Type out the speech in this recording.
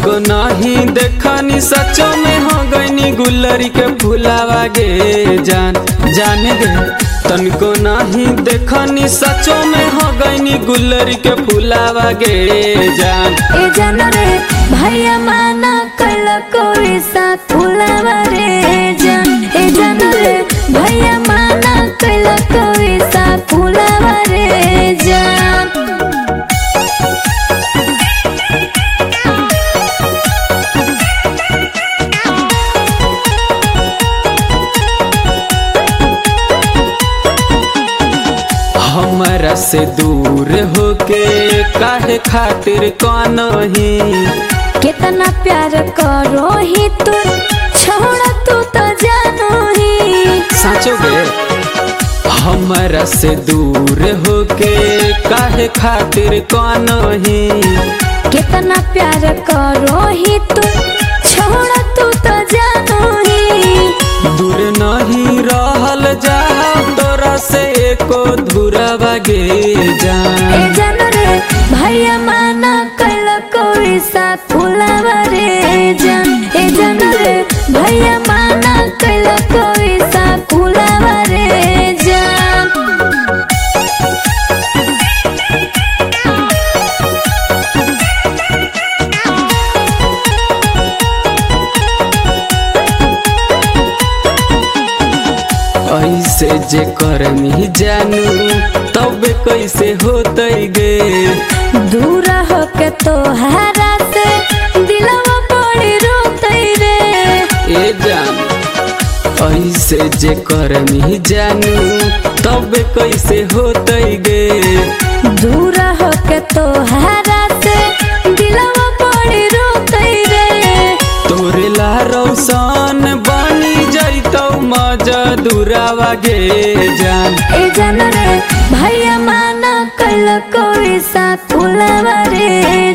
तनको नहीं देखनी सचो में हो गईनी गुल्लरी के फुलावा गे जान जाने गे। तनको नहीं देखनी सचो में हो गईनी गुल्लरी के फुलावा गे जान। ए जान रे भैया माना कल कोई साथ फुलावा रे जान। ए जान रे भैया माना कल कोई साथ फुलावा रे जान। हमरा से दूर होके काहे खातिर कौन ही कितना प्यार करो ही तू छोड़ा तू तो जानो ही। साचो गे हमरा से दूर होके काहे खातिर कौन ही कितना प्यार करो ही तू छोड़ा तू तो जानो ही। दूर नहीं रहल जा तोरा से एको धुरवा गे जान। ए जान रे भैया माना कल कोई साथ फुलावा रे जान। ए जान रे भैया माना कल कोई साथ फुलावा रे जान। ऐसे जे करमी जानू तब कैसे होते गे। दूर होके तोहरा से दिलवा बड़ी रोते रे। ए जान ऐसे जे करमी जानू तब कैसे होते गे। दूर होके तोहरा से दिलवा बड़ी रोते रे। तोरे ला रौशन बनी जैतौ मजा दूरावा गे जान। ए जान रे भैया माना कल कोई साथ फुलावा रे